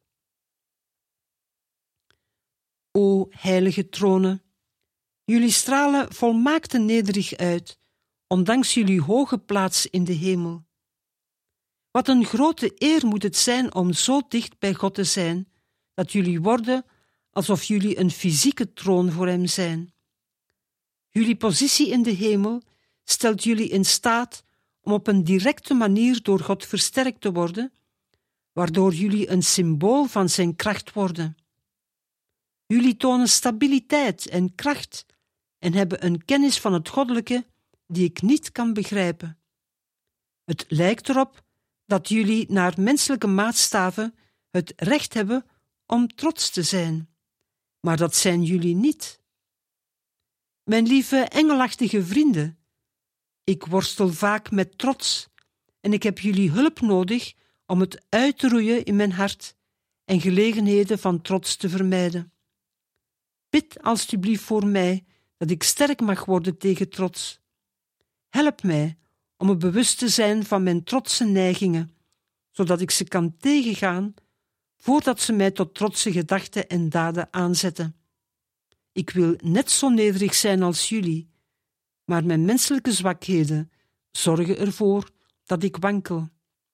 O heilige tronen, jullie stralen volmaakt en nederig uit, ondanks jullie hoge plaats in de hemel. Wat een grote eer moet het zijn om zo dicht bij God te zijn, dat jullie worden alsof jullie een fysieke troon voor hem zijn. Jullie positie in de hemel stelt jullie in staat om op een directe manier door God versterkt te worden, waardoor jullie een symbool van zijn kracht worden. Jullie tonen stabiliteit en kracht en hebben een kennis van het goddelijke die ik niet kan begrijpen. Het lijkt erop dat jullie naar menselijke maatstaven het recht hebben om trots te zijn, maar dat zijn jullie niet. Mijn lieve engelachtige vrienden, ik worstel vaak met trots en ik heb jullie hulp nodig om het uit te roeien in mijn hart en gelegenheden van trots te vermijden. Bid alstublieft voor mij dat ik sterk mag worden tegen trots. Help mij om me bewust te zijn van mijn trotse neigingen, zodat ik ze kan tegengaan voordat ze mij tot trotse gedachten en daden aanzetten. Ik wil net zo nederig zijn als jullie, maar mijn menselijke zwakheden zorgen ervoor dat ik wankel.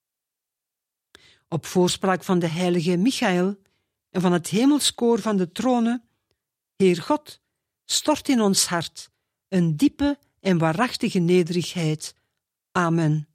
Op voorspraak van de heilige Michael en van het hemelskoor van de tronen, Heer God, stort in ons hart een diepe en waarachtige nederigheid. Amen.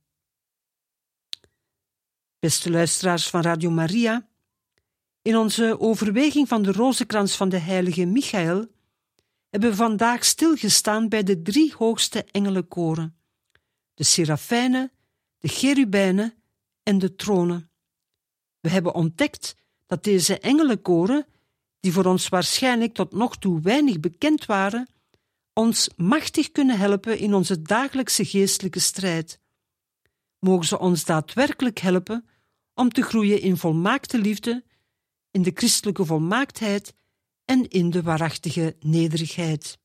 Beste luisteraars van Radio Maria, in onze overweging van de rozenkrans van de heilige Michael hebben we vandaag stilgestaan bij de drie hoogste engelenkoren, de serafijnen, de cherubijnen en de tronen. We hebben ontdekt dat deze engelenkoren, die voor ons waarschijnlijk tot nog toe weinig bekend waren, ons machtig kunnen helpen in onze dagelijkse geestelijke strijd. Mogen ze ons daadwerkelijk helpen om te groeien in volmaakte liefde, in de christelijke volmaaktheid en in de waarachtige nederigheid.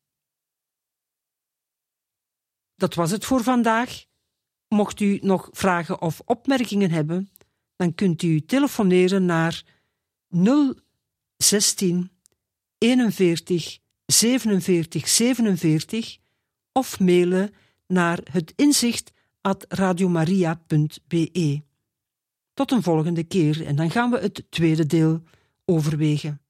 Dat was het voor vandaag. Mocht u nog vragen of opmerkingen hebben, dan kunt u telefoneren naar nul zestien eenenveertig zevenenveertig zevenenveertig of mailen naar het inzicht at radiomaria punt be. Tot een volgende keer en dan gaan we het tweede deel overwegen.